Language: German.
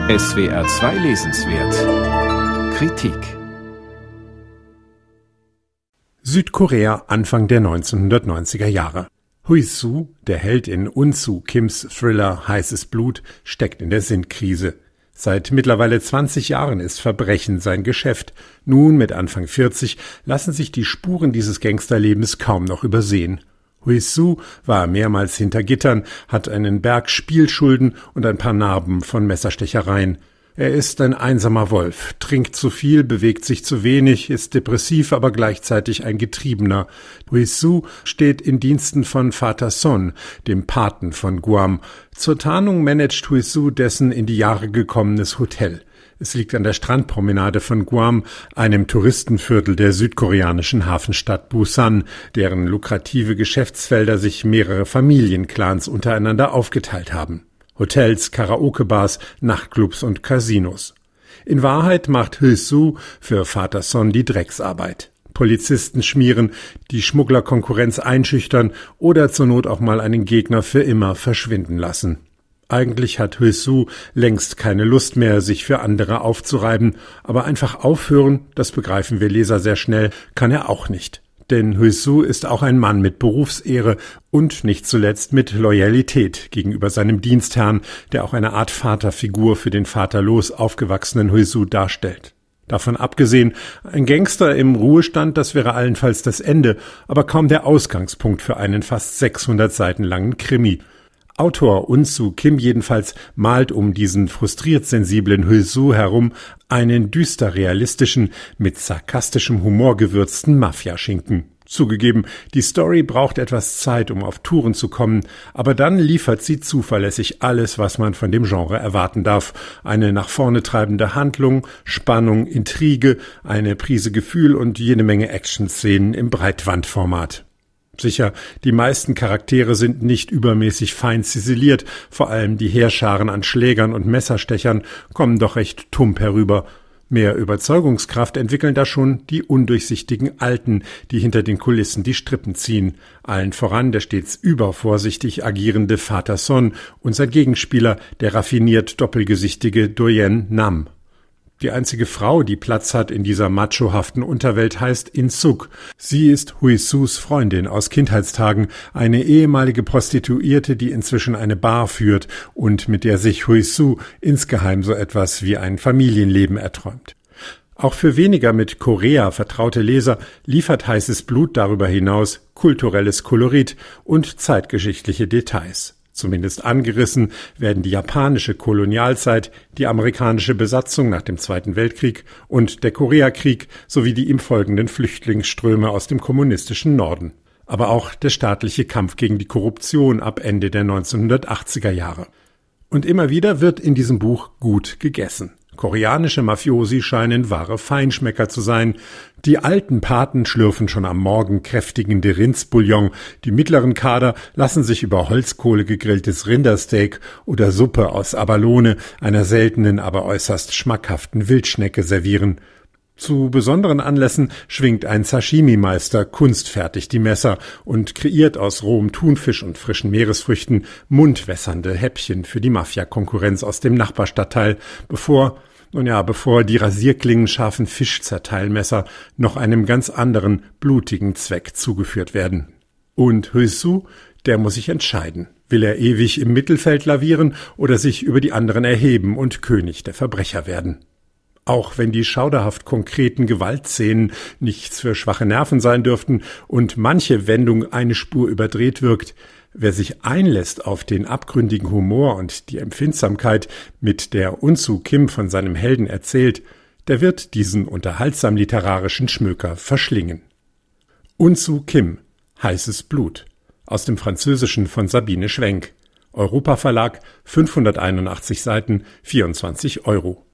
SWR 2 lesenswert. Kritik. Südkorea Anfang der 1990er Jahre. Hui-Soo, der Held in Un-Soo Kims Thriller Heißes Blut, steckt in der Sinnkrise. Seit mittlerweile 20 Jahren ist Verbrechen sein Geschäft. Nun, mit Anfang 40, lassen sich die Spuren dieses Gangsterlebens kaum noch übersehen. Hui-Soo war mehrmals hinter Gittern, hat einen Berg Spielschulden und ein paar Narben von Messerstechereien. Er ist ein einsamer Wolf, trinkt zu viel, bewegt sich zu wenig, ist depressiv, aber gleichzeitig ein Getriebener. Hui-Soo steht in Diensten von Vater Son, dem Paten von Guam. Zur Tarnung managt Hui-Soo dessen in die Jahre gekommenes Hotel. Es liegt an der Strandpromenade von Guam, einem Touristenviertel der südkoreanischen Hafenstadt Busan, deren lukrative Geschäftsfelder sich mehrere Familienclans untereinander aufgeteilt haben. Hotels, Karaoke-Bars, Nachtclubs und Casinos. In Wahrheit macht Hui-Soo für Vater Son die Drecksarbeit. Polizisten schmieren, die Schmugglerkonkurrenz einschüchtern oder zur Not auch mal einen Gegner für immer verschwinden lassen. Eigentlich hat Hui-Soo längst keine Lust mehr, sich für andere aufzureiben, aber einfach aufhören, das begreifen wir Leser sehr schnell, kann er auch nicht. Denn Hui-Soo ist auch ein Mann mit Berufsehre und nicht zuletzt mit Loyalität gegenüber seinem Dienstherrn, der auch eine Art Vaterfigur für den vaterlos aufgewachsenen Hui-Soo darstellt. Davon abgesehen, ein Gangster im Ruhestand, das wäre allenfalls das Ende, aber kaum der Ausgangspunkt für einen fast 600 Seiten langen Krimi. Autor Un-Soo Kim jedenfalls malt um diesen frustriert sensiblen Hui-Soo herum einen düster realistischen, mit sarkastischem Humor gewürzten Mafiaschinken. Zugegeben, die Story braucht etwas Zeit, um auf Touren zu kommen, aber dann liefert sie zuverlässig alles, was man von dem Genre erwarten darf. Eine nach vorne treibende Handlung, Spannung, Intrige, eine Prise Gefühl und jede Menge Action-Szenen im Breitwandformat. Sicher, die meisten Charaktere sind nicht übermäßig fein ziseliert, vor allem die Heerscharen an Schlägern und Messerstechern kommen doch recht tump herüber. Mehr Überzeugungskraft entwickeln da schon die undurchsichtigen Alten, die hinter den Kulissen die Strippen ziehen. Allen voran der stets übervorsichtig agierende Vater Son und sein Gegenspieler, der raffiniert doppelgesichtige Do-Yen Nam. Die einzige Frau, die Platz hat in dieser machohaften Unterwelt, heißt In-Suk. Sie ist Hui-Soos Freundin aus Kindheitstagen, eine ehemalige Prostituierte, die inzwischen eine Bar führt und mit der sich Hui-Soo insgeheim so etwas wie ein Familienleben erträumt. Auch für weniger mit Korea vertraute Leser liefert Heißes Blut darüber hinaus kulturelles Kolorit und zeitgeschichtliche Details. Zumindest angerissen werden die japanische Kolonialzeit, die amerikanische Besatzung nach dem Zweiten Weltkrieg und der Koreakrieg sowie die ihm folgenden Flüchtlingsströme aus dem kommunistischen Norden. Aber auch der staatliche Kampf gegen die Korruption ab Ende der 1980er Jahre. Und immer wieder wird in diesem Buch gut gegessen. Koreanische Mafiosi scheinen wahre Feinschmecker zu sein. Die alten Paten schlürfen schon am Morgen kräftigende Rindsbouillon. Die mittleren Kader lassen sich über Holzkohle gegrilltes Rindersteak oder Suppe aus Abalone, einer seltenen, aber äußerst schmackhaften Wildschnecke, servieren. Zu besonderen Anlässen schwingt ein Sashimi-Meister kunstfertig die Messer und kreiert aus rohem Thunfisch und frischen Meeresfrüchten mundwässernde Häppchen für die Mafia-Konkurrenz aus dem Nachbarstadtteil, bevor die rasierklingenscharfen Fischzerteilmesser noch einem ganz anderen, blutigen Zweck zugeführt werden. Und Hui-Soo, der muss sich entscheiden. Will er ewig im Mittelfeld lavieren oder sich über die anderen erheben und König der Verbrecher werden? Auch wenn die schauderhaft konkreten Gewaltszenen nichts für schwache Nerven sein dürften und manche Wendung eine Spur überdreht wirkt, wer sich einlässt auf den abgründigen Humor und die Empfindsamkeit, mit der Un-Soo Kim von seinem Helden erzählt, der wird diesen unterhaltsam literarischen Schmöker verschlingen. Un-Soo Kim, Heißes Blut, aus dem Französischen von Sabine Schwenk. Europa Verlag, 581 Seiten, 24 €.